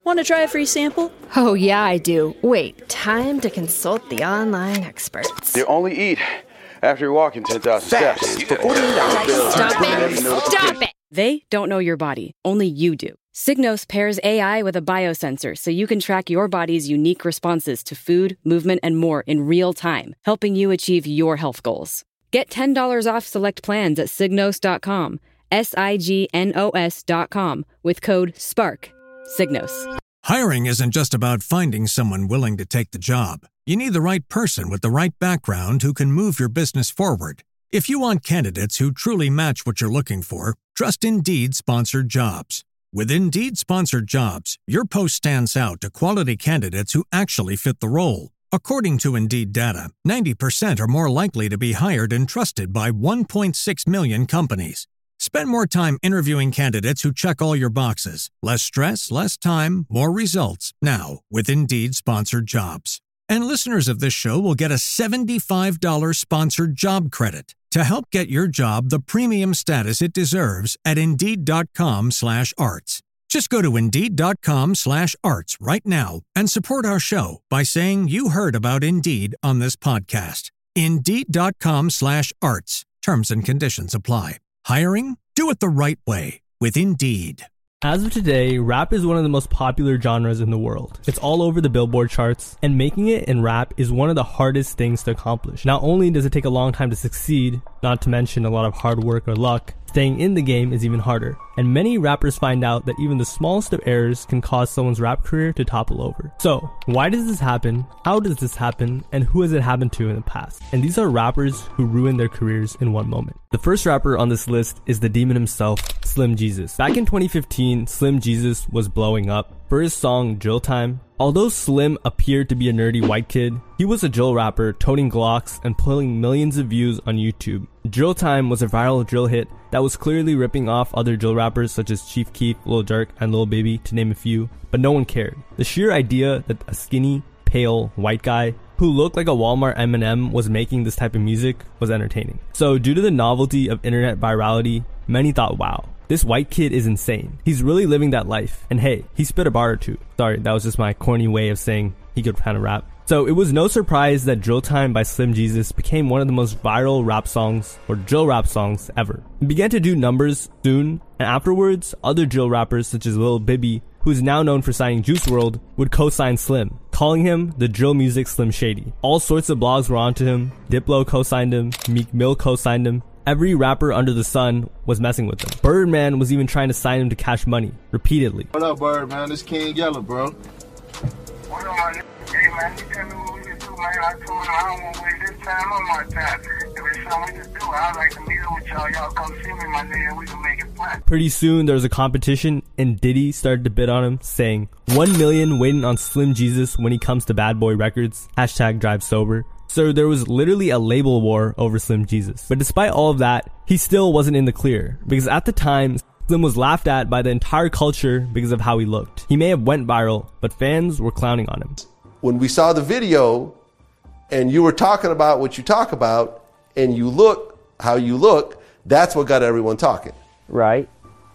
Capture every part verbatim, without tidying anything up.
Want to try a free sample? Oh, yeah, I do. Wait, time to consult the online experts. You only eat after you're walking ten thousand steps. For forty-eight hours. Stop it! Stop it! They don't know your body. Only you do. Signos pairs A I with a biosensor so you can track your body's unique responses to food, movement, and more in real time, helping you achieve your health goals. Get ten dollars off select plans at signos dot com, S I G N O S dot com, with code SPARK. Signos. Hiring isn't just about finding someone willing to take the job. You need the right person with the right background who can move your business forward. If you want candidates who truly match what you're looking for, trust Indeed Sponsored Jobs. With Indeed Sponsored Jobs, your post stands out to quality candidates who actually fit the role. According to Indeed data, ninety percent are more likely to be hired and trusted by one point six million companies. Spend more time interviewing candidates who check all your boxes. Less stress, less time, more results. Now, with Indeed Sponsored Jobs. And listeners of this show will get a seventy-five dollars sponsored job credit to help get your job the premium status it deserves at Indeed.com slash arts. Just go to Indeed.com slash arts right now and support our show by saying you heard about Indeed on this podcast. Indeed.com slash arts. Terms and conditions apply. Hiring? Do it the right way with Indeed. As of today, rap is one of the most popular genres in the world. It's all over the Billboard charts, and making it in rap is one of the hardest things to accomplish. Not only does it take a long time to succeed, not to mention a lot of hard work or luck, staying in the game is even harder. And many rappers find out that even the smallest of errors can cause someone's rap career to topple over. So, why does this happen? How does this happen? And who has it happened to in the past? And these are rappers who ruined their careers in one moment. The first rapper on this list is the demon himself, Slim Jesus. Back in twenty fifteen, Slim Jesus was blowing up for his song Drill Time. Although Slim appeared to be a nerdy white kid, he was a drill rapper toting Glocks and pulling millions of views on YouTube. Drill Time was a viral drill hit that was clearly ripping off other drill rappers such as Chief Keef, Lil Durk, and Lil Baby, to name a few, but no one cared. The sheer idea that a skinny, pale, white guy who looked like a Walmart M and M was making this type of music was entertaining. So due to the novelty of internet virality, many thought, wow, this white kid is insane. He's really living that life. And hey, he spit a bar or two. Sorry, that was just my corny way of saying he could kind of rap. So it was no surprise that Drill Time by Slim Jesus became one of the most viral rap songs, or drill rap songs, ever. It began to do numbers soon, and afterwards, other drill rappers such as Lil Bibby, who is now known for signing Juice world, would co-sign Slim, calling him the drill music Slim Shady. All sorts of blogs were onto him. Diplo co-signed him, Meek Mill co-signed him. Every rapper under the sun was messing with him. Birdman was even trying to sign him to Cash Money, repeatedly. What up, Birdman? This King Yellow, bro. What up, my nigga? Hey, man, you tell me what we can do, man. I told him I don't want to waste this time on my time. If it's something we can do, I'd like to meet up with y'all. Y'all come see me, my nigga, and we can make it plan. Pretty soon, there was a competition, and Diddy started to bid on him, saying, one million waiting on Slim Jesus when he comes to Bad Boy Records. Hashtag drive sober. So there was literally a label war over Slim Jesus. But despite all of that, he still wasn't in the clear, because at the time, Slim was laughed at by the entire culture because of how he looked. He may have went viral, but fans were clowning on him. When we saw the video and you were talking about what you talk about and you look how you look, that's what got everyone talking. Right.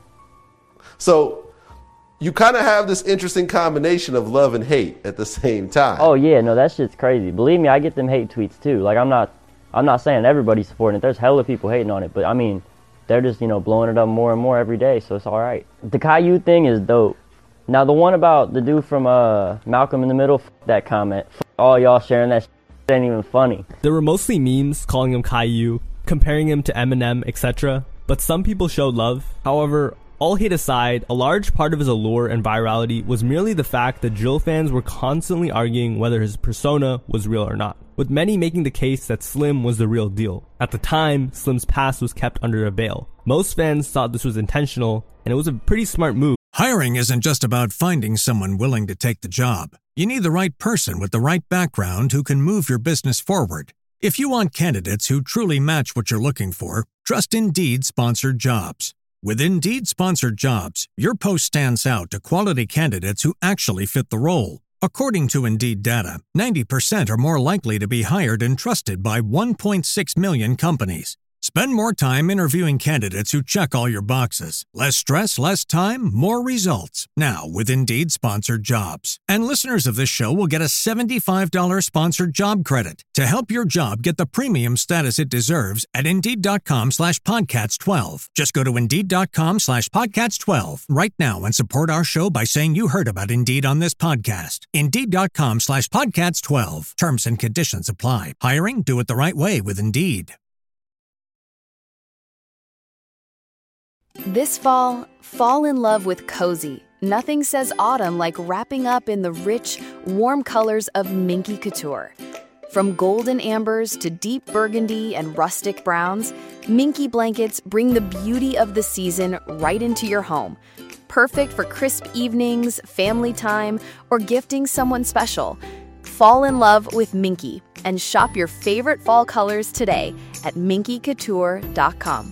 So you kind of have this interesting combination of love and hate at the same time. Oh yeah, no, that shit's crazy. Believe me, I get them hate tweets too. Like I'm not, I'm not saying everybody's supporting it. There's hella people hating on it, but I mean, they're just, you know, blowing it up more and more every day, so it's all right. The Caillou thing is dope. Now the one about the dude from uh Malcolm in the Middle, f that comment. F all y'all sharing that shit ain't even funny. There were mostly memes calling him Caillou, comparing him to Eminem, et cetera. But some people showed love. However, all hate aside, a large part of his allure and virality was merely the fact that drill fans were constantly arguing whether his persona was real or not, with many making the case that Slim was the real deal. At the time, Slim's past was kept under a veil. Most fans thought this was intentional, and it was a pretty smart move. Hiring isn't just about finding someone willing to take the job. You need the right person with the right background who can move your business forward. If you want candidates who truly match what you're looking for, trust Indeed Sponsored Jobs. With Indeed Sponsored Jobs, your post stands out to quality candidates who actually fit the role. According to Indeed data, ninety percent are more likely to be hired and trusted by one point six million companies. Spend more time interviewing candidates who check all your boxes. Less stress, less time, more results. Now, with Indeed sponsored jobs. And listeners of this show will get a seventy-five dollars sponsored job credit to help your job get the premium status it deserves at Indeed.com slash podcast 12. Just go to Indeed.com slash podcast 12 right now and support our show by saying you heard about Indeed on this podcast. Indeed.com slash podcast 12. Terms and conditions apply. Hiring? Do it the right way with Indeed. This fall, fall in love with cozy. Nothing says autumn like wrapping up in the rich, warm colors of Minky Couture. From golden ambers to deep burgundy and rustic browns, Minky blankets bring the beauty of the season right into your home. Perfect for crisp evenings, family time, or gifting someone special. Fall in love with Minky and shop your favorite fall colors today at minky couture dot com.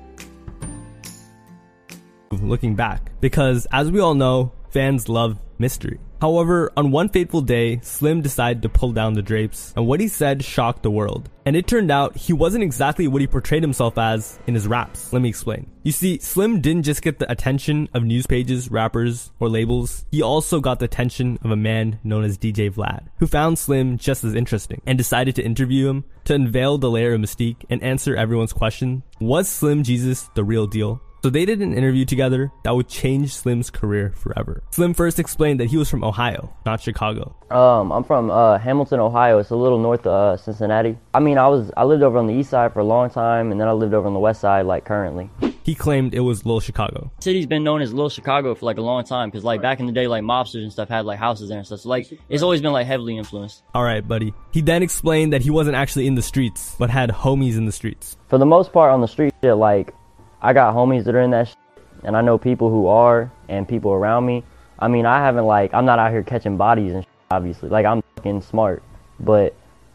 Looking back, because as we all know, fans love mystery. However, on one fateful day, Slim decided to pull down the drapes, and what he said shocked the world. And it turned out he wasn't exactly what he portrayed himself as in his raps. Let me explain. You see, Slim didn't just get the attention of news pages, rappers, or labels. He also got the attention of a man known as D J Vlad, who found Slim just as interesting and decided to interview him to unveil the layer of mystique and answer everyone's question: was Slim Jesus the real deal? So they did an interview together that would change Slim's career forever. Slim first explained that he was from Ohio, not Chicago. Um, I'm from uh, Hamilton, Ohio. It's a little north of uh, Cincinnati. I mean, I was I lived over on the east side for a long time, and then I lived over on the west side, like currently. He claimed it was Little Chicago. The city's been known as Little Chicago for like a long time, because like back in the day, like mobsters and stuff had like houses there and stuff. So like it's always been like heavily influenced. All right, buddy. He then explained that he wasn't actually in the streets, but had homies in the streets. For the most part, on the street, shit, like I got homies that are in that shit, and I know people who are, and people around me. I mean, I haven't, like, I'm not out here catching bodies and shit, obviously. Like, I'm fucking smart. But,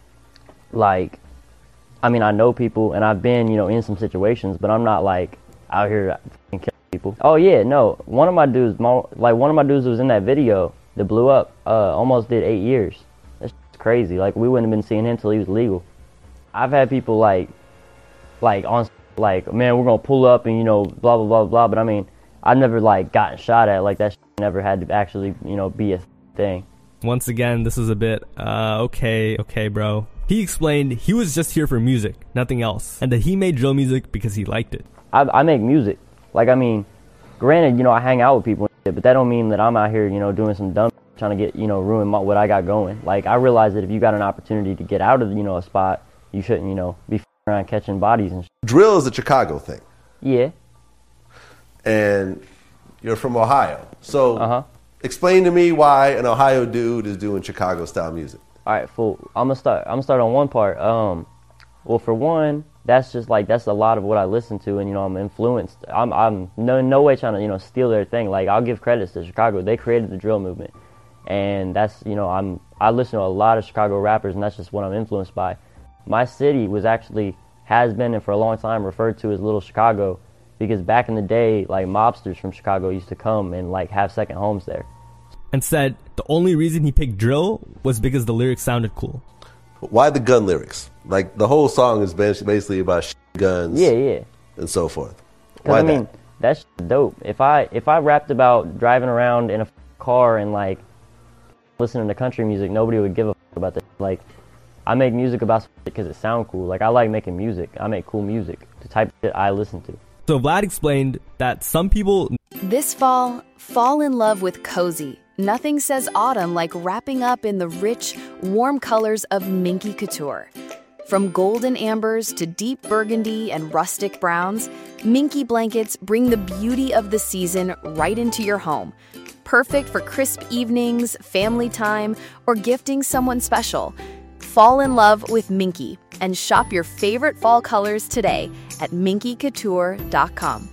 like, I mean, I know people, and I've been, you know, in some situations, but I'm not, like, out here fucking killing people. Oh, yeah, no. One of my dudes, like, one of my dudes who was in that video that blew up, uh, almost did eight years. That's crazy. Like, we wouldn't have been seeing him until he was legal. I've had people, like, like, on... like, man, we're gonna pull up and, you know, blah, blah, blah, blah, but I mean, I've never, like, gotten shot at, like, that shit never had to actually, you know, be a thing. Once again, this is a bit, uh, okay, okay, bro. He explained he was just here for music, nothing else, and that he made drill music because he liked it. I, I make music. Like, I mean, granted, you know, I hang out with people and shit, but that don't mean that I'm out here, you know, doing some dumb shit, trying to get, you know, ruin my, what I got going. Like, I realize that if you got an opportunity to get out of, you know, a spot, you shouldn't, you know, be around catching bodies and shit. Drill is a Chicago thing. Yeah. And you're from Ohio. So uh-huh. Explain to me why an Ohio dude is doing Chicago style music. All right, fool. I'm gonna start I'm gonna start on one part. Um well, for one, that's just like that's a lot of what I listen to, and you know, I'm influenced. I'm I'm no no way trying to, you know, steal their thing. Like, I'll give credits to Chicago. They created the drill movement. And that's, you know, I'm I listen to a lot of Chicago rappers, and that's just what I'm influenced by. My city was actually, has been, and for a long time referred to as Little Chicago, because back in the day, like, mobsters from Chicago used to come and, like, have second homes there. And said the only reason he picked drill was because the lyrics sounded cool. Why the gun lyrics? Like, the whole song is basically about shit, guns, yeah, yeah, and so forth. Why I that? mean, that's dope. If I if I rapped about driving around in a car and, like, listening to country music, nobody would give a fuck about that. Like, I make music about shit because it sounds cool. Like, I like making music. I make cool music, the type of shit I listen to. So Vlad explained that some people... This fall, fall in love with cozy. Nothing says autumn like wrapping up in the rich, warm colors of Minky Couture. From golden ambers to deep burgundy and rustic browns, Minky blankets bring the beauty of the season right into your home. Perfect for crisp evenings, family time, or gifting someone special. Fall in love with Minky and shop your favorite fall colors today at minky couture dot com.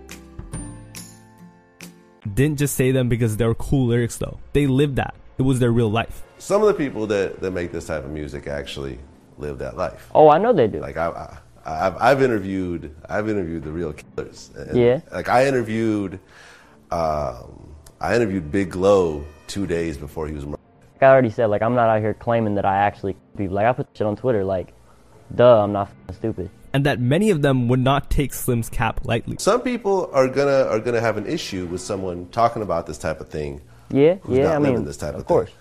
Didn't just say them because they were cool lyrics, though. They lived that. It was their real life. Some of the people that, that make this type of music actually live that life. Oh, I know they do. Like, I, I, I've, I've interviewed, I've interviewed the real killers. And, yeah. Like, I interviewed, um, I interviewed Big Glow two days before he was murdered. Like I already said, like, I'm not out here claiming that I actually be like, I put shit on Twitter, like, duh, I'm not f***ing stupid. and that many of them would not take Slim's cap lightly. Some people are gonna are gonna have an issue with someone talking about this type of thing. Yeah, who's yeah, not I living mean, this type of, of course.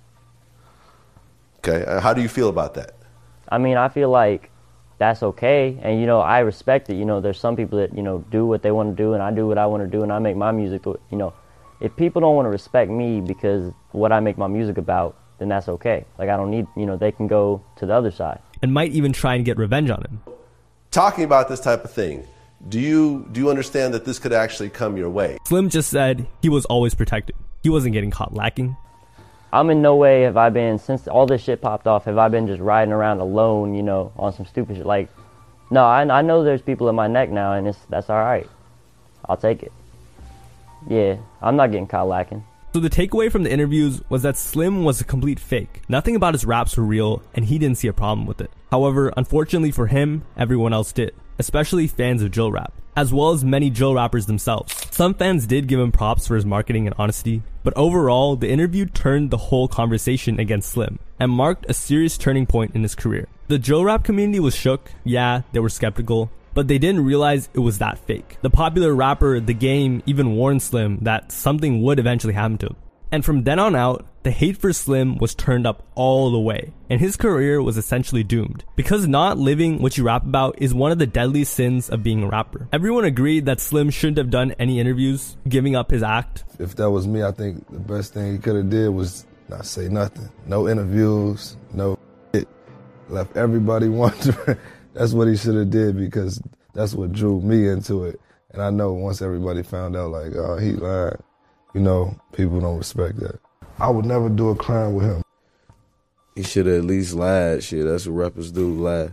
Thing. Okay, uh, how do you feel about that? I mean, I feel like that's okay, and you know, I respect it. You know, there's some people that, you know, do what they want to do, and I do what I want to do, and I make my music. You know, if people don't want to respect me because what I make my music about, then that's okay. Like, I don't need, you know, they can go to the other side. And might even try and get revenge on him. Talking about this type of thing, do you do you understand that this could actually come your way? Slim just said he was always protected. He wasn't getting caught lacking. I'm in no way have I been, since all this shit popped off, have I been just riding around alone, you know, on some stupid shit. Like, no, I, I know there's people in my neck now, and it's that's all right. I'll take it. Yeah, I'm not getting caught lacking. So the takeaway from the interviews was that Slim was a complete fake. Nothing about his raps were real, and he didn't see a problem with it. However, unfortunately for him, everyone else did, especially fans of drill rap, as well as many drill rappers themselves. Some fans did give him props for his marketing and honesty, but overall, the interview turned the whole conversation against Slim and marked a serious turning point in his career. The drill rap community was shook, yeah, they were skeptical, but they didn't realize it was that fake. The popular rapper The Game even warned Slim that something would eventually happen to him. And from then on out, the hate for Slim was turned up all the way, and his career was essentially doomed. Because not living what you rap about is one of the deadly sins of being a rapper. Everyone agreed that Slim shouldn't have done any interviews, giving up his act. If that was me, I think the best thing he could have did was not say nothing. No interviews, no shit. Left everybody wondering. That's what he should have did, because that's what drew me into it. And I know once everybody found out, like, oh, he lied, you know, people don't respect that. I would never do a crime with him. He should have at least lied. Shit, that's what rappers do, lie.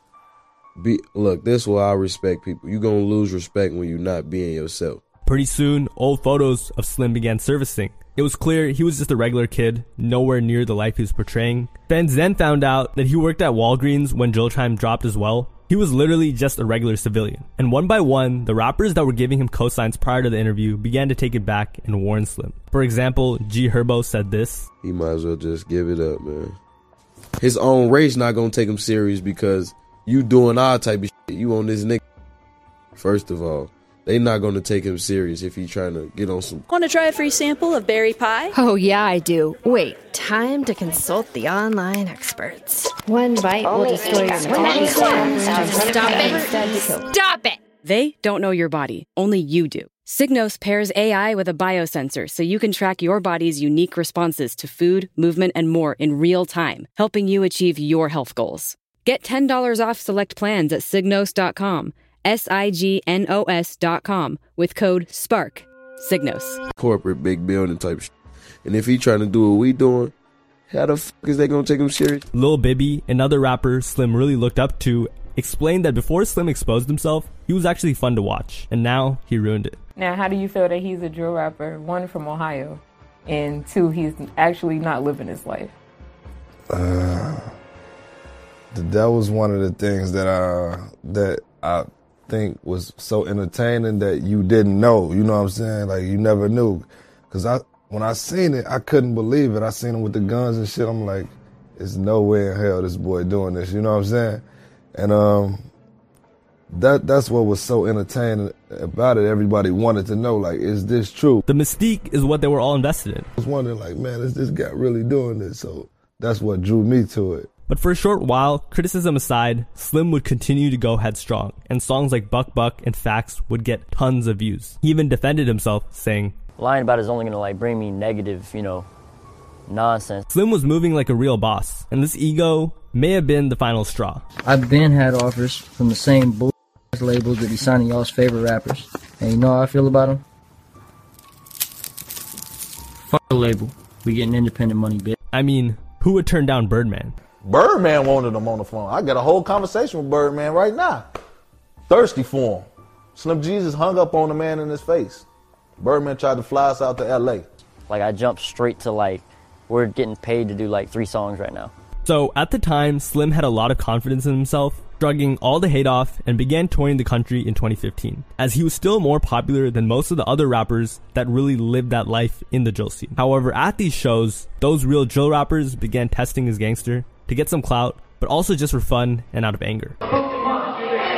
Be, look, this is why I respect people. You gonna lose respect when you're not being yourself. Pretty soon, old photos of Slim began surfacing. It was clear he was just a regular kid, nowhere near the life he was portraying. Fans then found out that he worked at Walgreens when Drill Time dropped as well. He was literally just a regular civilian. And one by one, the rappers that were giving him cosigns prior to the interview began to take it back and warn Slim. For example, G Herbo said this: he might as well just give it up, man. His own race not gonna take him serious because you doing our type of shit. You on this nigga. First of all, they not gonna take him serious if he trying to get on some. Want to try a free sample of berry pie? Oh yeah, I do. Wait, time to consult the online experts. One bite will destroy your body. Stop it! Stop it! They don't know your body. Only you do. Signos pairs A I with a biosensor so you can track your body's unique responses to food, movement, and more in real time, helping you achieve your health goals. Get ten dollars off select plans at signos dot com. S I G N O S dot com with code SPARK. Signos. Corporate big building type shit. And if he trying to do what we doing, how the fuck is they gonna take him serious? Lil Bibby, another rapper Slim really looked up to, explained that before Slim exposed himself, he was actually fun to watch, and now he ruined it. Now, how do you feel that he's a drill rapper, one, from Ohio, and two, he's actually not living his life? Uh, that was one of the things that I, that I think was so entertaining that you didn't know, you know what I'm saying? Like, you never knew. Because I, when I seen it, I couldn't believe it. I seen him with the guns and shit. I'm like, there's no way in hell this boy doing this, you know what I'm saying? And um, that that's what was so entertaining about it. Everybody wanted to know, like, is this true? The mystique is what they were all invested in. I was wondering, like, man, is this guy really doing this? So that's what drew me to it. But for a short while, criticism aside, Slim would continue to go headstrong, and songs like Buck Buck and Facts would get tons of views. He even defended himself, saying, lying about it is only gonna like bring me negative, you know, nonsense. Slim was moving like a real boss, and this ego may have been the final straw. I've been had offers from the same bull labels that be signing y'all's favorite rappers, and you know how I feel about them? Fuck the label. We getting independent money, bitch. I mean, who would turn down Birdman? Birdman wanted him on the phone. I got a whole conversation with Birdman right now. Thirsty for him. Slim Jesus hung up on the man in his face. Birdman tried to fly us out to L A. Like, I jumped straight to, like, we're getting paid to do, like, three songs right now. So, at the time, Slim had a lot of confidence in himself, shrugging all the hate off, and began touring the country in twenty fifteen, as he was still more popular than most of the other rappers that really lived that life in the drill scene. However, at these shows, those real drill rappers began testing his gangster to get some clout, but also just for fun and out of anger.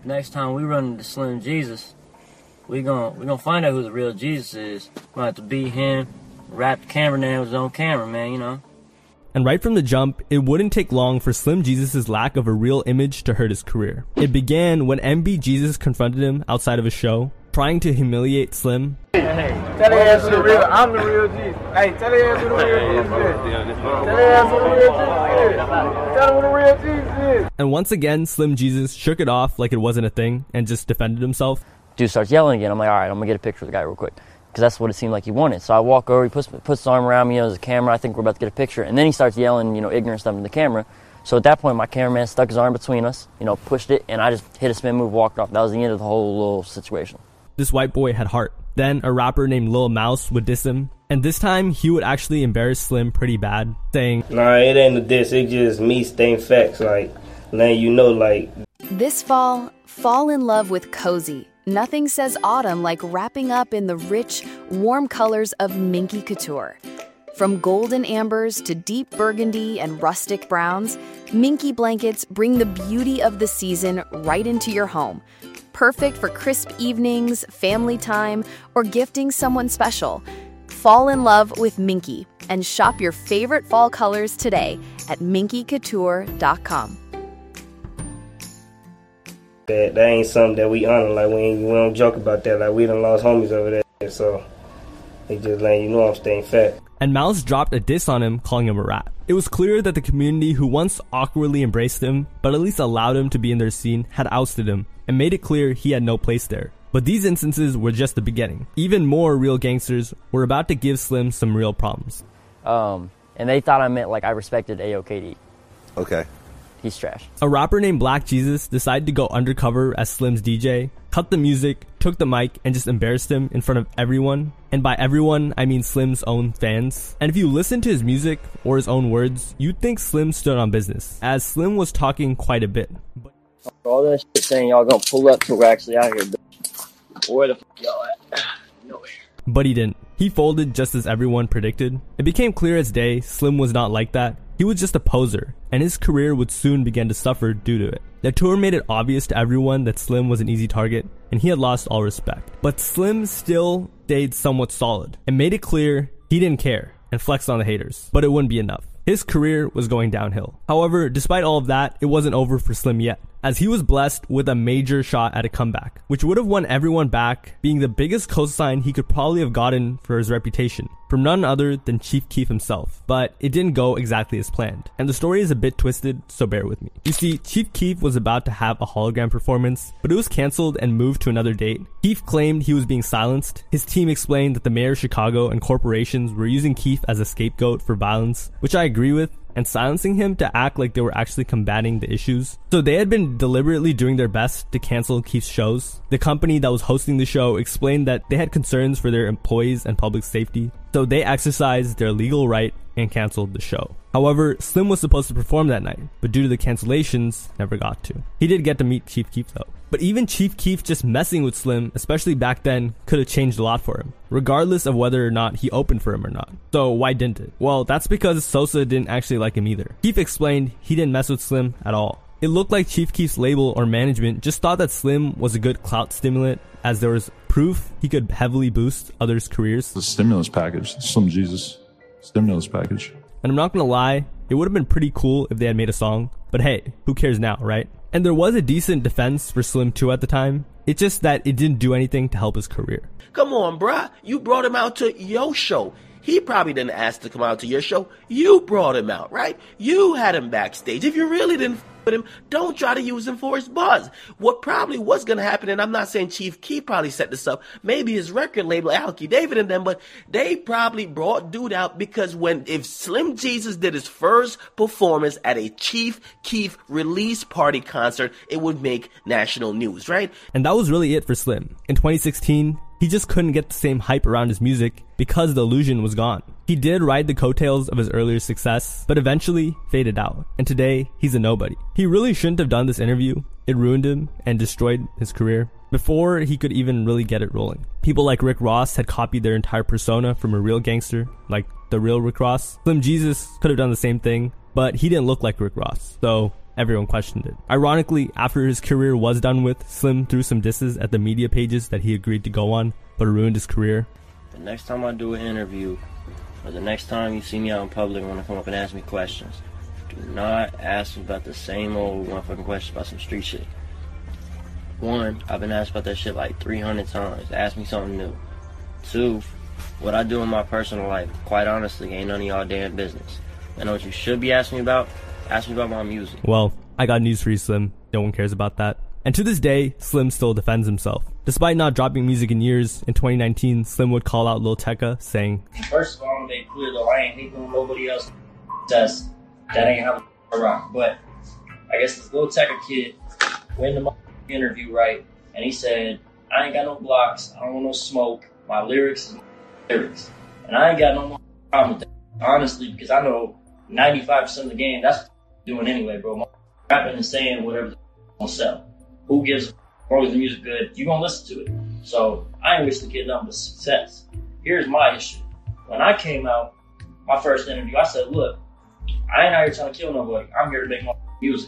next time we run into Slim Jesus, we gon' we gonna find out who the real Jesus is. We're gonna have to beat him, rap the camera names on camera, man, you know. And right from the jump, it wouldn't take long for Slim Jesus' lack of a real image to hurt his career. It began when M B Jesus confronted him outside of a show, trying to humiliate Slim. Hey, tell the ass who the real, I'm the real Jesus. Hey, tell the ass who the real Jesus is. Tell the ass who the real Jesus is. Tell him who the real Jesus is. And once again, Slim Jesus shook it off like it wasn't a thing and just defended himself. Dude starts yelling again. I'm like, all right, I'm gonna get a picture of the guy real quick, because that's what it seemed like he wanted. So I walk over, he puts puts his arm around me, you know, there's a camera. I think we're about to get a picture, and then he starts yelling, you know, ignorant stuff in the camera. So at that point, my cameraman stuck his arm between us, you know, pushed it, and I just hit a spin move, walked off. That was the end of the whole little situation. This white boy had heart. Then a rapper named Lil Mouse would diss him, and this time he would actually embarrass Slim pretty bad, saying, "Nah, it ain't a diss. It just me stating facts, like letting you know, like." This fall, fall in love with Cozy. Nothing says autumn like wrapping up in the rich, warm colors of Minky Couture. From golden ambers to deep burgundy and rustic browns, Minky blankets bring the beauty of the season right into your home. Perfect for crisp evenings, family time, or gifting someone special. Fall in love with Minky and shop your favorite fall colors today at minky couture dot com. That, that ain't something that we honor. Like, we, ain't, we don't joke about that. Like, we done lost homies over there. So, they just letting you know I'm staying fat. And Mouse dropped a diss on him, calling him a rat. It was clear that the community who once awkwardly embraced him, but at least allowed him to be in their scene, had ousted him and made it clear he had no place there. But these instances were just the beginning. Even more real gangsters were about to give Slim some real problems. Um, and they thought I meant like I respected A O K D. Okay. He's trash. A rapper named Black Jesus decided to go undercover as Slim's D J, cut the music, took the mic, and just embarrassed him in front of everyone. And by everyone, I mean Slim's own fans. And if you listen to his music or his own words, you'd think Slim stood on business, as Slim was talking quite a bit. But all that shit saying y'all gonna pull up till we're actually out here, bitch. Where the fuck y'all at? Nowhere. But he didn't. He folded just as everyone predicted. It became clear as day Slim was not like that. He was just a poser, and his career would soon begin to suffer due to it. The tour made it obvious to everyone that Slim was an easy target, and he had lost all respect. But Slim still stayed somewhat solid, and made it clear he didn't care, and flexed on the haters. But it wouldn't be enough. His career was going downhill. However, despite all of that, it wasn't over for Slim yet, as he was blessed with a major shot at a comeback, which would have won everyone back, being the biggest cosign he could probably have gotten for his reputation, from none other than Chief Keef himself. But it didn't go exactly as planned, and the story is a bit twisted, so bear with me. You see, Chief Keef was about to have a hologram performance, but it was cancelled and moved to another date. Keef claimed he was being silenced. His team explained that the mayor of Chicago and corporations were using Keef as a scapegoat for violence, which I agree with, and silencing him to act like they were actually combating the issues. So they had been deliberately doing their best to cancel Keef's shows. The company that was hosting the show explained that they had concerns for their employees and public safety, so they exercised their legal right and canceled the show. However, Slim was supposed to perform that night, but due to the cancellations, never got to. He did get to meet Chief Keef though. But even Chief Keef just messing with Slim, especially back then, could have changed a lot for him, regardless of whether or not he opened for him or not. So why didn't it? Well, that's because Sosa didn't actually like him either. Keef explained he didn't mess with Slim at all. It looked like Chief Keef's label or management just thought that Slim was a good clout stimulant, as there was proof he could heavily boost others' careers. The stimulus package, Slim Jesus stimulus package. And I'm not gonna lie, it would have been pretty cool if they had made a song, but hey, who cares now, right? And there was a decent defense for Slim too at the time. It's just that it didn't do anything to help his career. Come on, bruh. You brought him out to your show. He probably didn't ask to come out to your show. You brought him out, right? You had him backstage. If you really didn't f- with him, don't try to use him for his buzz. What probably was going to happen, and I'm not saying Chief Keef probably set this up, maybe his record label, Alki David and them, but they probably brought dude out because when, if Slim Jesus did his first performance at a Chief Keef release party concert, it would make national news, right? And that was really it for Slim. In twenty sixteen, he just couldn't get the same hype around his music because the illusion was gone. He did ride the coattails of his earlier success, but eventually faded out. And today, he's a nobody. He really shouldn't have done this interview. It ruined him and destroyed his career before he could even really get it rolling. People like Rick Ross had copied their entire persona from a real gangster, like the real Rick Ross. Slim Jesus could have done the same thing, but he didn't look like Rick Ross, so everyone questioned it. Ironically, after his career was done with, Slim threw some disses at the media pages that he agreed to go on, but it ruined his career. The next time I do an interview, or the next time you see me out in public and want to come up and ask me questions, do not ask me about the same old one fucking question about some street shit. One, I've been asked about that shit like three hundred times. Ask me something new. Two, what I do in my personal life, quite honestly, ain't none of y'all damn business. I know what you should be asking me about. Ask me about my music. Well, I got news for you, Slim. No one cares about that. And to this day, Slim still defends himself. Despite not dropping music in years, in twenty nineteen, Slim would call out Lil Tecca, saying, First of all, I'm gonna make clear though, I ain't hating on nobody else says that ain't how I rock. But I guess this Lil Tecca kid went in the interview, right? And he said, I ain't got no blocks, I don't want no smoke, my lyrics is my lyrics. And I ain't got no problem with that, honestly, because I know ninety-five percent of the game, that's what I'm doing anyway, bro. My rapping and saying whatever the gonna sell. Who gives a f- as long as the music good, you gonna listen to it. So I ain't wish the kid nothing but success. Here's my issue. When I came out, my first interview, I said, look, I ain't out here trying to kill nobody. I'm here to make my music.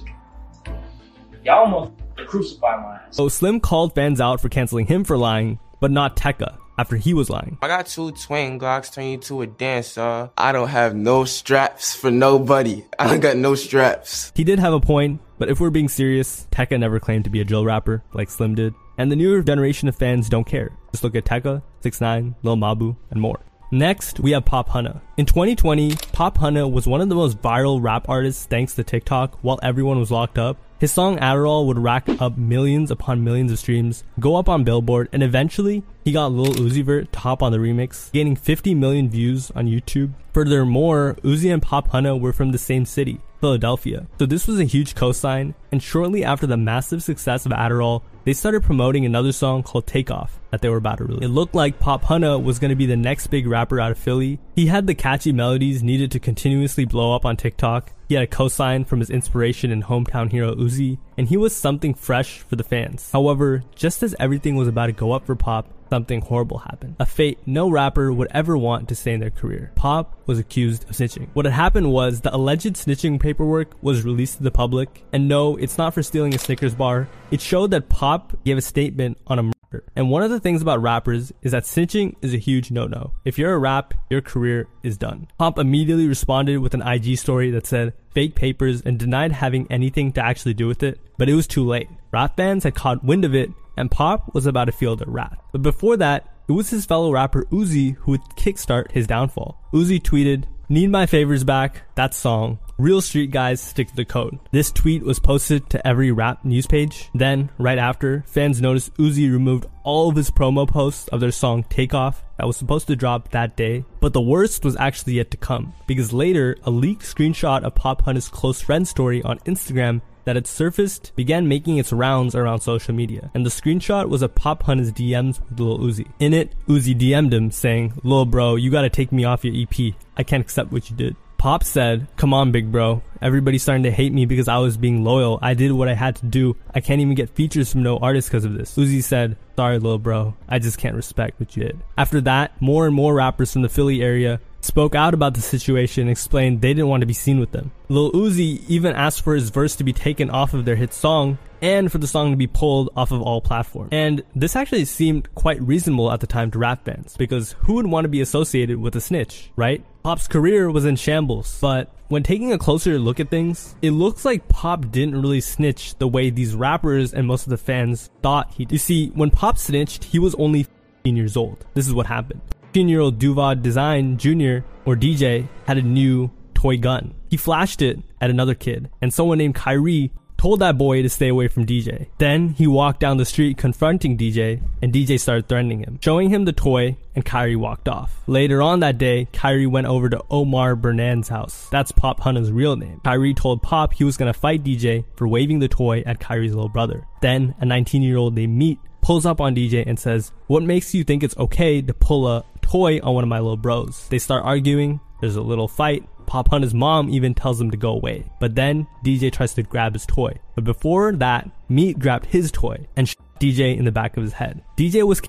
Y'all almost crucify my ass. So Slim called fans out for canceling him for lying, but not Tecca, after he was lying. I got two twin Glocks, turn you to a dancer. I don't have no straps for nobody. I don't got no straps. He did have a point, but if we're being serious, Tecca never claimed to be a drill rapper like Slim did. And the newer generation of fans don't care. Just look at Tecca, six nine, Lil Mabu, and more. Next, we have Pop Hunna. In twenty twenty, Pop Hunna was one of the most viral rap artists thanks to TikTok while everyone was locked up. His song Adderall would rack up millions upon millions of streams, go up on Billboard, and eventually he got Lil Uzi Vert to hop on the remix, gaining fifty million views on YouTube. Furthermore, Uzi and Pop Hunna were from the same city, Philadelphia. So this was a huge cosign, and shortly after the massive success of Adderall, they started promoting another song called Takeoff that they were about to release. It looked like Pop Hunna was going to be the next big rapper out of Philly. He had the catchy melodies needed to continuously blow up on TikTok. He had a cosign from his inspiration and hometown hero Uzi, and he was something fresh for the fans. However, just as everything was about to go up for Pop, something horrible happened. A fate no rapper would ever want to stay in their career. Pop was accused of snitching. What had happened was the alleged snitching paperwork was released to the public, and no, it's not for stealing a Snickers bar. It showed that Pop gave a statement on a murder. And one of the things about rappers is that snitching is a huge no-no. If you're a rap, your career is done. Pop immediately responded with an I G story that said fake papers and denied having anything to actually do with it, but it was too late. Rap fans had caught wind of it, and Pop was about to field a rat. But before that, it was his fellow rapper Uzi who would kickstart his downfall. Uzi tweeted, "Need my favors back, that song. Real street guys stick to the code." This tweet was posted to every rap news page. Then, right after, fans noticed Uzi removed all of his promo posts of their song Takeoff that was supposed to drop that day. But the worst was actually yet to come, because later, a leaked screenshot of Pop Hunna's close friend story on Instagram that had surfaced began making its rounds around social media. And the screenshot was of Pop Hunna's D Ms with Lil Uzi. In it, Uzi D M'd him saying, "Lil bro, you gotta take me off your E P. I can't accept what you did." Pop said, "Come on, big bro. Everybody's starting to hate me because I was being loyal. I did what I had to do. I can't even get features from no artist because of this." Uzi said, "Sorry, little bro. I just can't respect what you did." After that, more and more rappers from the Philly area spoke out about the situation and explained they didn't want to be seen with them. Lil Uzi even asked for his verse to be taken off of their hit song and for the song to be pulled off of all platforms. And this actually seemed quite reasonable at the time to rap fans, because who would want to be associated with a snitch, right? Pop's career was in shambles, but when taking a closer look at things, it looks like Pop didn't really snitch the way these rappers and most of the fans thought he did. You see, when Pop snitched, he was only fifteen years old. This is what happened. fifteen-year-old Duvad Design Junior, or D J, had a new toy gun. He flashed it at another kid, and someone named Kyrie told that boy to stay away from D J. Then he walked down the street confronting D J, and D J started threatening him, showing him the toy, and Kyrie walked off. Later on that day, Kyrie went over to Omar Bernan's house. That's Pop Hunna's real name. Kyrie told Pop he was gonna fight D J for waving the toy at Kyrie's little brother. Then a nineteen-year-old named Meat pulls up on D J and says, "What makes you think it's okay to pull a toy on one of my little bros?" They start arguing, there's a little fight. Pop Hunna's mom even tells him to go away. But then D J tries to grab his toy. But before that, Meat grabbed his toy and shot D J in the back of his head. D J was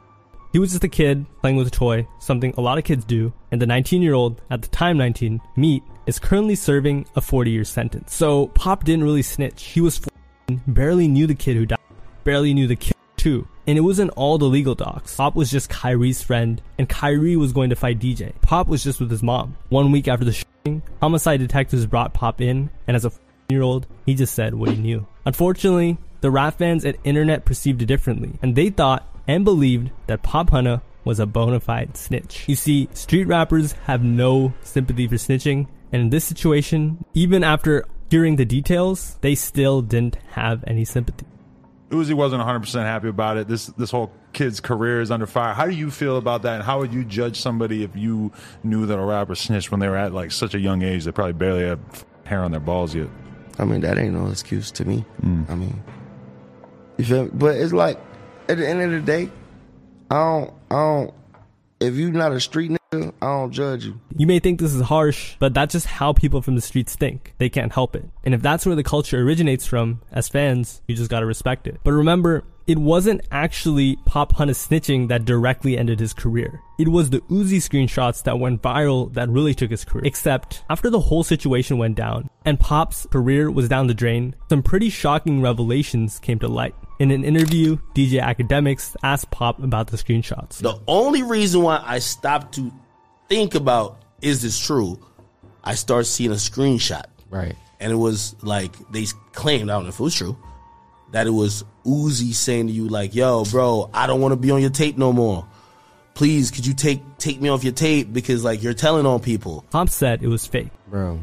He was just a kid playing with a toy, something a lot of kids do, and the nineteen-year-old, at the time nineteen, Meat, is currently serving a forty-year sentence. So Pop didn't really snitch. He was fourteen, barely knew the kid who died, barely knew the kid too. And it wasn't all the legal docs. Pop was just Kyrie's friend, and Kyrie was going to fight D J. Pop was just with his mom. One week after the shooting, homicide detectives brought Pop in, and as a fourteen-year-old, he just said what he knew. Unfortunately, the rap fans and internet perceived it differently, and they thought and believed that Pop Hunter was a bona fide snitch. You see, street rappers have no sympathy for snitching, and in this situation, even after hearing the details, they still didn't have any sympathy. Uzi wasn't one hundred percent happy about it. This this whole kid's career is under fire. How do you feel about that, and how would you judge somebody if you knew that a rapper snitched when they were at like such a young age? They probably barely had hair on their balls yet. I mean, that ain't no excuse to me. Mm. I mean, you feel me? But it's like, at the end of the day, I don't, I don't, if you not a street nigga, I don't judge you. You may think this is harsh, but that's just how people from the streets think. They can't help it. And if that's where the culture originates from, as fans, you just gotta respect it. But remember, it wasn't actually Pop Hunter's snitching that directly ended his career. It was the Uzi screenshots that went viral that really took his career. Except, after the whole situation went down, and Pop's career was down the drain, some pretty shocking revelations came to light. In an interview, D J Academics asked Pop about the screenshots. The only reason why I stopped to think about, is this true? I started seeing a screenshot. Right. And it was like, they claimed, I don't know if it was true, that it was Uzi saying to you like, yo, bro, I don't want to be on your tape no more. Please, could you take take me off your tape because like you're telling on people. Pop said it was fake. Bro,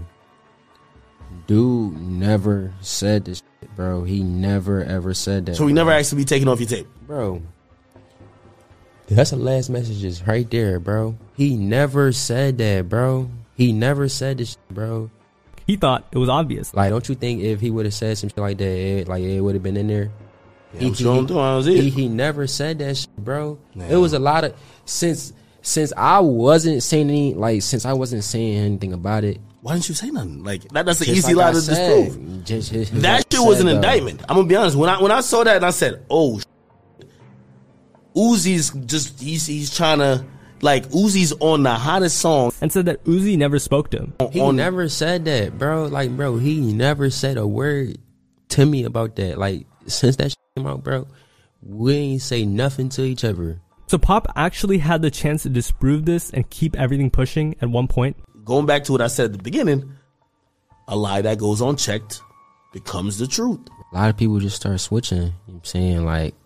dude never said this shit, bro. He never ever said that. So he never asked to be taken off your tape? Bro, that's the last messages right there, bro. He never said that, bro. He never said this shit, bro. He thought it was obvious. Like, don't you think if he would have said some shit like that, it, like it would have been in there? Yeah, he, I'm sure I'm doing, I was it. He, he never said that shit, bro. Yeah. It was a lot of since since I wasn't saying any like since I wasn't saying anything about it. Why didn't you say nothing? Like that, that's an Just easy like lie I to said, disprove. Just, just, that shit was an indictment. I'm gonna be honest. When I when I saw that and I said, "Oh, shit. Uzi's just he's he's trying to like Uzi's on the hottest song," and said that Uzi never spoke to him. He on, never said that, bro. Like, bro, he never said a word to me about that. Like, since that shit came out, bro, we ain't say nothing to each other. So Pop actually had the chance to disprove this and keep everything pushing at one point. Going back to what I said at the beginning, a lie that goes unchecked becomes the truth. A lot of people just start switching. You know what I'm saying? Like,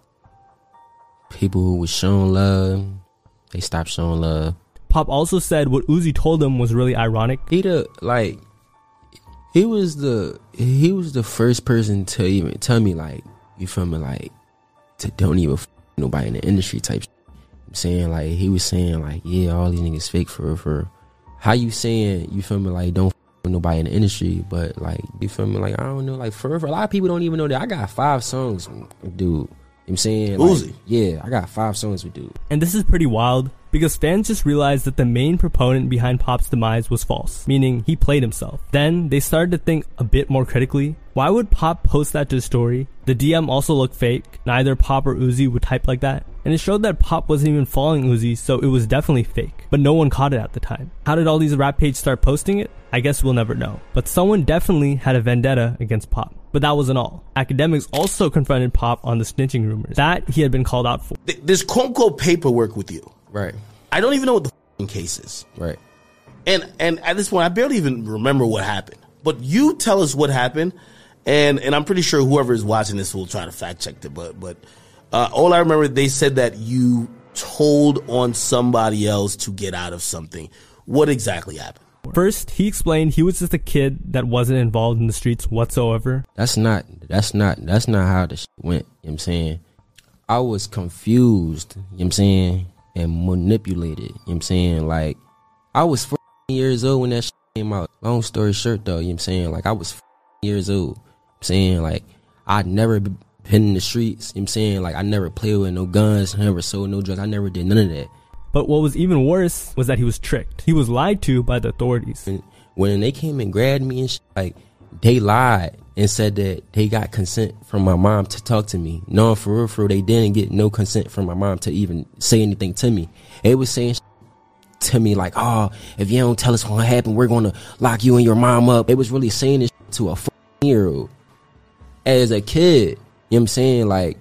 people who was showing love, they stopped showing love. Pop also said what Uzi told him was really ironic. He the like, he was the he was the first person to even tell me like, you feel me, like, to don't even f- nobody in the industry type shit. I'm saying like he was saying like, yeah, all these niggas fake for for. How you saying, you feel me, like, don't f- with nobody in the industry, but, like, you feel me, like, I don't know, like, for, for a lot of people don't even know that I got five songs with dude. You know what I'm saying? Like, Uzi. Yeah, I got five songs with dude. And this is pretty wild, because fans just realized that the main proponent behind Pop's demise was false, meaning he played himself. Then, they started to think a bit more critically. Why would Pop post that to the story? The D M also looked fake. Neither Pop or Uzi would type like that. And it showed that Pop wasn't even following Uzi, so it was definitely fake. But no one caught it at the time. How did all these rap pages start posting it? I guess we'll never know. But someone definitely had a vendetta against Pop. But that wasn't all. Academics also confronted Pop on the snitching rumors that he had been called out for. There's quote-unquote paperwork with you. Right. I don't even know what the f***ing case is. Right. And and at this point, I barely even remember what happened. But you tell us what happened, and and I'm pretty sure whoever is watching this will try to fact check it. But but uh, all I remember, they said that you told on somebody else to get out of something. What exactly happened? First, he explained he was just a kid that wasn't involved in the streets whatsoever. That's not, that's not, that's not how the shit went, you know what I'm saying? I was confused, you know what I'm saying, and manipulated, you know what I'm saying? Like, I was fourteen years old when that shit came out. Long story short, though, you know what I'm saying? Like, I was fourteen years old, you know what I'm saying? Like, I'd never been in the streets, you know what I'm saying? Like, I never played with no guns, never sold no drugs, I never did none of that. But what was even worse was that he was tricked. He was lied to by the authorities. When, when they came and grabbed me and shit, like, they lied and said that they got consent from my mom to talk to me. No, for real, for real, they didn't get no consent from my mom to even say anything to me. They was saying to me like, oh, if you don't tell us what happened, we're going to lock you and your mom up. They was really saying this to a fourteen-year-old. As a kid, you know what I'm saying? Like,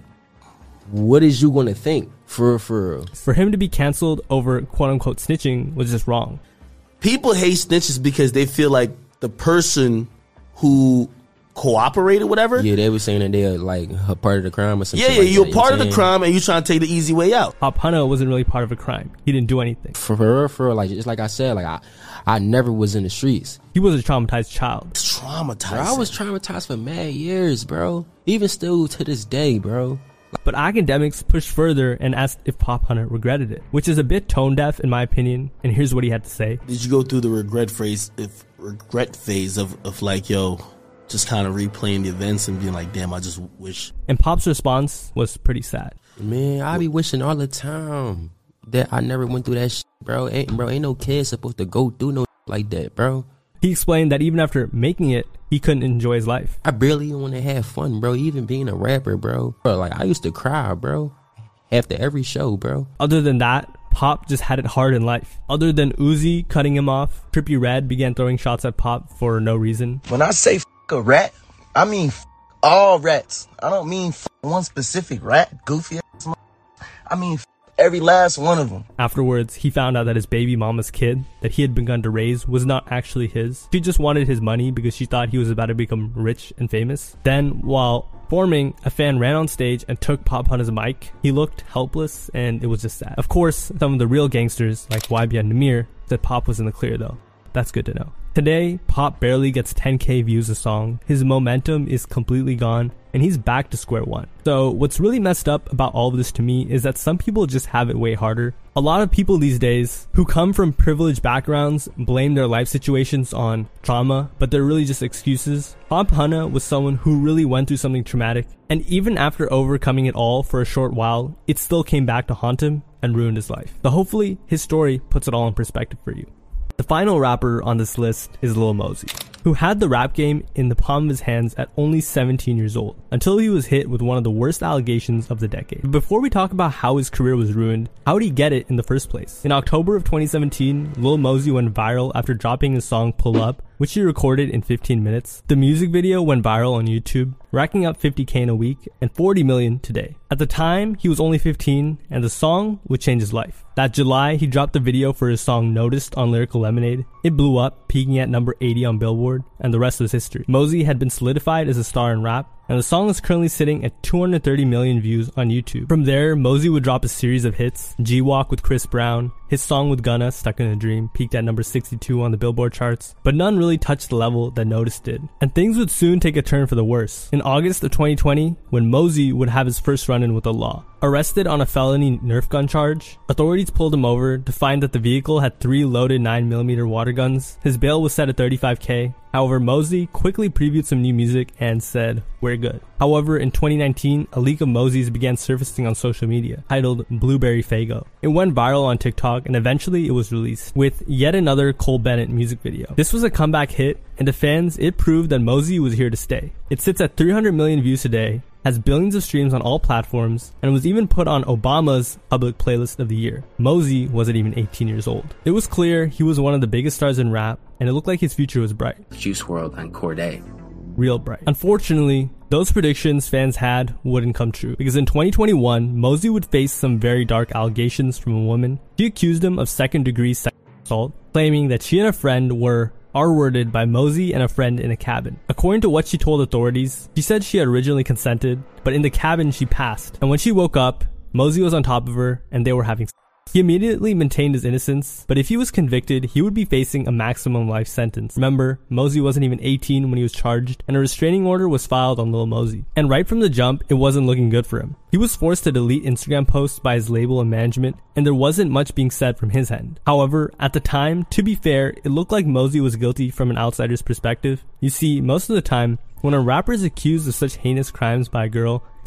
what is you going to think? For real, for real. For him to be canceled over quote-unquote snitching was just wrong. People hate snitches because they feel like the person who cooperated, whatever. Yeah, they were saying that they're like a part of the crime or something. Yeah, yeah, like you're that, part you of the saying? crime and you're trying to take the easy way out. Pop Hunter wasn't really part of a crime. He didn't do anything. For real, for real, like just like I said, like I, I never was in the streets. He was a traumatized child. It's traumatized. Bro, I was traumatized for mad years, bro. Even still to this day, bro. But academics pushed further and asked if Pop Hunter regretted it, which is a bit tone deaf in my opinion. And here's what he had to say. Did you go through the regret phase, if regret phase of, of like, yo, just kind of replaying the events and being like, damn, I just wish. And Pop's response was pretty sad. Man, I be wishing all the time that I never went through that shit, bro. Ain't, bro, ain't no kid supposed to go through no shit like that, bro. He explained that even after making it, he couldn't enjoy his life. I barely even want to have fun, bro. Even being a rapper, bro. Bro, like, I used to cry, bro. After every show, bro. Other than that, Pop just had it hard in life. Other than Uzi cutting him off, Trippie Redd began throwing shots at Pop for no reason. When I say f*** a rat, I mean f*** all rats. I don't mean f*** one specific rat, goofy ass mother. I mean f*** every last one of them. Afterwards, he found out that his baby mama's kid that he had begun to raise was not actually his. She just wanted his money because she thought he was about to become rich and famous. Then, while performing, a fan ran on stage and took Pop Hunter's mic. He looked helpless and it was just sad. Of course, some of the real gangsters like Y B and Namir said Pop was in the clear though. That's good to know. Today, Pop barely gets ten K views a song. His momentum is completely gone and he's back to square one. So what's really messed up about all of this to me is that some people just have it way harder. A lot of people these days who come from privileged backgrounds blame their life situations on trauma, but they're really just excuses. Pop Hunter was someone who really went through something traumatic, and even after overcoming it all for a short while, it still came back to haunt him and ruined his life. So hopefully his story puts it all in perspective for you. The final rapper on this list is Lil Mosey, who had the rap game in the palm of his hands at only seventeen years old, until he was hit with one of the worst allegations of the decade. But before we talk about how his career was ruined, how did he get it in the first place? In October of twenty seventeen, Lil Mosey went viral after dropping his song Pull Up, which he recorded in fifteen minutes. The music video went viral on YouTube, racking up fifty K in a week and forty million today. At the time, he was only fifteen, and the song would change his life. That July, he dropped the video for his song Noticed on Lyrical Lemonade. It blew up, peaking at number eighty on Billboard, and the rest was history. Mosey had been solidified as a star in rap, and the song is currently sitting at two hundred thirty million views on YouTube. From there, Mosey would drop a series of hits. G-Walk with Chris Brown, his song with Gunna, Stuck in a Dream, peaked at number sixty-two on the Billboard charts, but none really touched the level that Noticed did. And things would soon take a turn for the worse. In August of twenty twenty, when Mosey would have his first run-in with the law. Arrested on a felony Nerf gun charge, authorities pulled him over to find that the vehicle had three loaded nine millimeter water guns. His bail was set at thirty-five K. However, Mosey quickly previewed some new music and said, "We're good." However, in twenty nineteen, a leak of Mosey's began surfacing on social media, titled Blueberry Faygo. It went viral on TikTok and eventually it was released with yet another Cole Bennett music video. This was a comeback hit, and to fans, it proved that Mosey was here to stay. It sits at three hundred million views today, has billions of streams on all platforms, and was even put on Obama's public playlist of the year. Mosey wasn't even eighteen years old. It was clear he was one of the biggest stars in rap, and it looked like his future was bright. Juice world and Cordae. Real bright. Unfortunately, those predictions fans had wouldn't come true, because in twenty twenty-one, Mosey would face some very dark allegations from a woman. She accused him of second degree sexual assault, claiming that she and a friend were R-worded by Mosey and a friend in a cabin. According to what she told authorities, she said she had originally consented, but in the cabin she passed, and when she woke up, Mosey was on top of her and they were having sex. He immediately maintained his innocence, but if he was convicted, he would be facing a maximum life sentence. Remember, Mosey wasn't even eighteen when he was charged, and a restraining order was filed on Lil Mosey. And right from the jump, it wasn't looking good for him. He was forced to delete Instagram posts by his label and management, and there wasn't much being said from his end. However, at the time, to be fair, it looked like Mosey was guilty from an outsider's perspective. You see, most of the time, when a rapper is accused of such heinous crimes by a girl,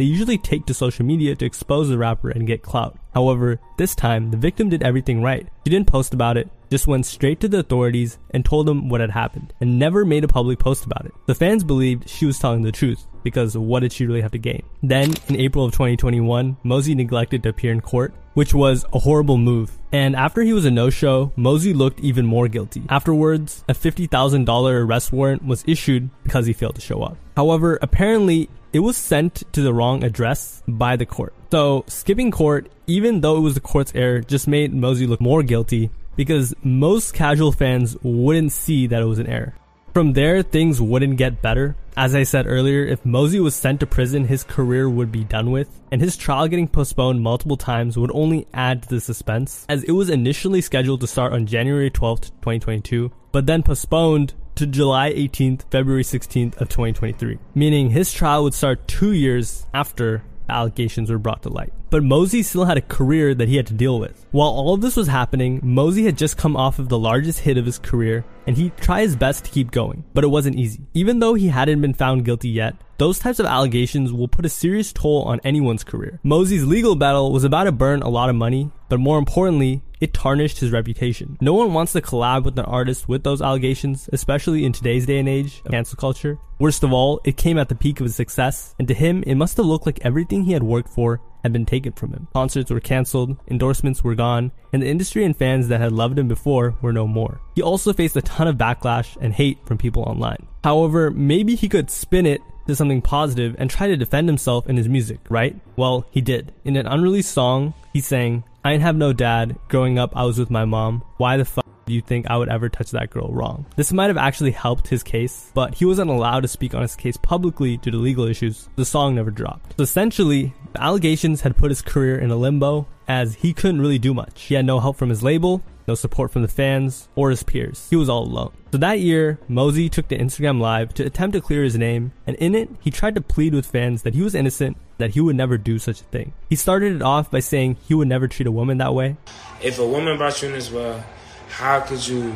they usually take to social media to expose the rapper and get clout. However, this time, the victim did everything right. She didn't post about it, just went straight to the authorities and told them what had happened, and never made a public post about it. The fans believed she was telling the truth, because what did she really have to gain? Then, in April of twenty twenty-one, Mosey neglected to appear in court, which was a horrible move. And after he was a no-show, Mosey looked even more guilty. Afterwards, a fifty thousand dollars arrest warrant was issued because he failed to show up. However, apparently, it was sent to the wrong address by the court. So, skipping court, even though it was the court's error, just made Mosey look more guilty because most casual fans wouldn't see that it was an error. From there, things wouldn't get better. As I said earlier, if Mosey was sent to prison, his career would be done with, and his trial getting postponed multiple times would only add to the suspense, as it was initially scheduled to start on January twelfth, twenty twenty-two, but then postponed to July eighteenth, February sixteenth of twenty twenty-three, meaning his trial would start two years after the allegations were brought to light. But Mosey still had a career that he had to deal with. While all of this was happening, Mosey had just come off of the largest hit of his career, and he tried his best to keep going, but it wasn't easy. Even though he hadn't been found guilty yet, those types of allegations will put a serious toll on anyone's career. Mosey's legal battle was about to burn a lot of money, but more importantly, it tarnished his reputation. No one wants to collab with an artist with those allegations, especially in today's day and age of cancel culture. Worst of all, it came at the peak of his success, and to him, it must have looked like everything he had worked for had been taken from him. Concerts were cancelled, endorsements were gone, and the industry and fans that had loved him before were no more. He also faced a ton of backlash and hate from people online. However, maybe he could spin it to something positive and try to defend himself in his music, right? Well, he did. In an unreleased song, he sang, "I ain't have no dad. Growing up, I was with my mom. Why the fuck do you think I would ever touch that girl wrong?" This might have actually helped his case, but he wasn't allowed to speak on his case publicly due to legal issues. The song never dropped. So essentially, the allegations had put his career in a limbo, as he couldn't really do much. He had no help from his label, no support from the fans, or his peers. He was all alone. So that year, Mosey took to Instagram Live to attempt to clear his name, and in it, he tried to plead with fans that he was innocent, that he would never do such a thing. He started it off by saying he would never treat a woman that way. If a woman brought you in this world, how could you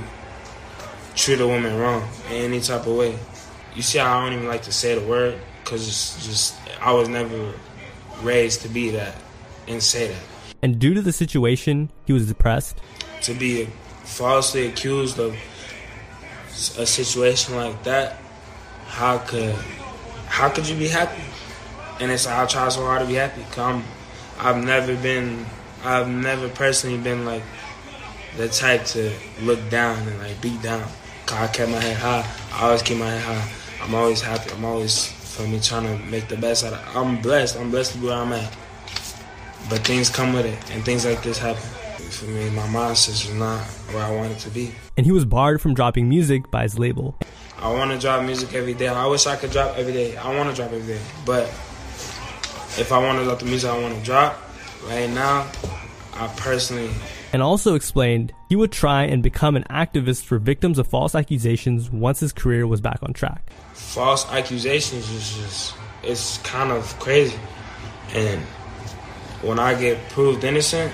treat a woman wrong in any type of way? You see how I don't even like to say the word, because it's just, I was never raised to be that and say that. And due to the situation, he was depressed. To be falsely accused of a situation like that, how could how could you be happy? And it's like I try so hard to be happy. Cause I'm, I've never been, I've never personally been like the type to look down and like beat down. Cause I kept my head high. I always keep my head high. I'm always happy. I'm always, for me, trying to make the best out of it. I'm blessed. I'm blessed to be where I'm at. But things come with it, and things like this happen. For me, my mindset is not where I want it to be. And he was barred from dropping music by his label. I want to drop music every day. I wish I could drop every day. I want to drop every day. But if I want to drop the music I want to drop, right now, I personally... And also explained he would try and become an activist for victims of false accusations once his career was back on track. False accusations is just, it's kind of crazy. And when I get proved innocent,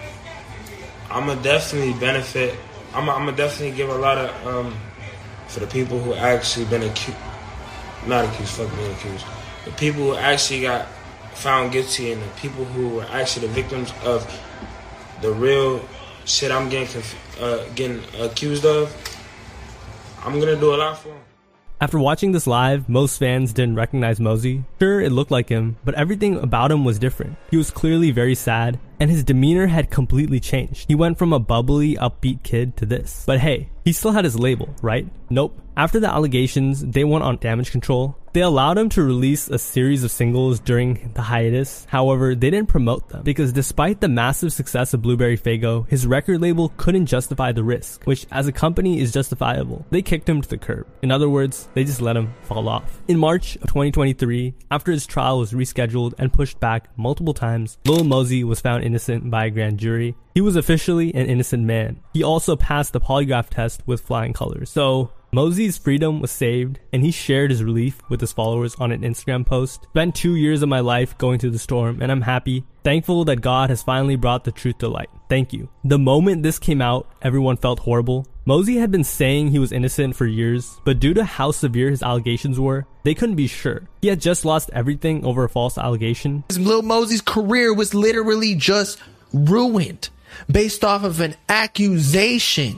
I'm going to definitely benefit. I'm going to definitely give a lot of, um, for the people who actually been accused, not accused, fuck being accused, the people who actually got found guilty and the people who were actually the victims of the real shit I'm getting conf- uh, getting accused of, I'm going to do a lot for them. After watching this live, most fans didn't recognize Mosey. Sure, it looked like him, but everything about him was different. He was clearly very sad, and his demeanor had completely changed. He went from a bubbly, upbeat kid to this. But hey, he still had his label, right? Nope. After the allegations, they went on damage control. They allowed him to release a series of singles during the hiatus. However, they didn't promote them because despite the massive success of Blueberry Faygo, his record label couldn't justify the risk, which as a company is justifiable. They kicked him to the curb. In other words, they just let him fall off. In March of twenty twenty-three, after his trial was rescheduled and pushed back multiple times, Lil Mosey was found innocent by a grand jury. He was officially an innocent man. He also passed the polygraph test with flying colors. So Mosey's freedom was saved, and he shared his relief with his followers on an Instagram post. Spent two years of my life going through the storm, and I'm happy, thankful that God has finally brought the truth to light. Thank you. The moment this came out, everyone felt horrible. Mosey had been saying he was innocent for years, but due to how severe his allegations were, they couldn't be sure. He had just lost everything over a false allegation. Lil Mosey's career was literally just ruined based off of an accusation.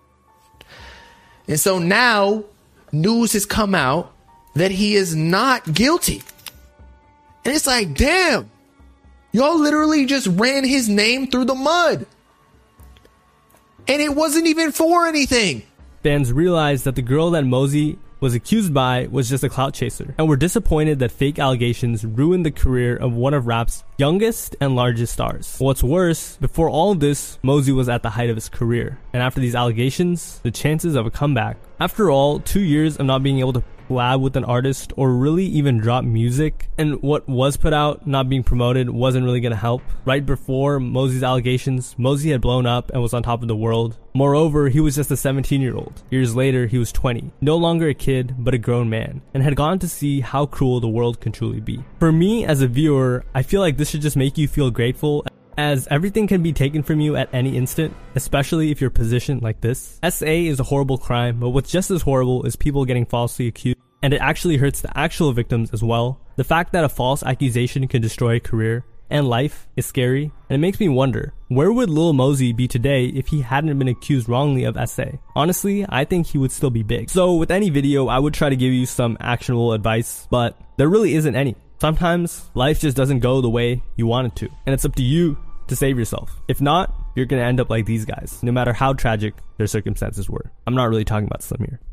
And so now news has come out that he is not guilty. And it's like, damn, y'all literally just ran his name through the mud. And it wasn't even for anything. Fans realized that the girl that Mosey was accused by was just a clout chaser, and were disappointed that fake allegations ruined the career of one of rap's youngest and largest stars. What's worse, before all of this, Mosey was at the height of his career, and after these allegations, the chances of a comeback. After all, two years of not being able to collab with an artist or really even drop music, and what was put out not being promoted wasn't really gonna help. Right before Mosey's allegations, Mosey had blown up and was on top of the world. Moreover, he was just a seventeen year old. Years later, he was twenty, no longer a kid but a grown man, and had gone to see how cruel the world can truly be. For me as a viewer, I feel like this should just make you feel grateful, as everything can be taken from you at any instant, especially if you're positioned like this. S A is a horrible crime, but what's just as horrible is people getting falsely accused, and it actually hurts the actual victims as well. The fact that a false accusation can destroy a career and life is scary, and it makes me wonder, where would Lil Mosey be today if he hadn't been accused wrongly of S A? Honestly, I think he would still be big. So with any video, I would try to give you some actionable advice, but there really isn't any. Sometimes life just doesn't go the way you want it to, and it's up to you to save yourself. If not, you're gonna end up like these guys, no matter how tragic their circumstances were. I'm not really talking about Slim here.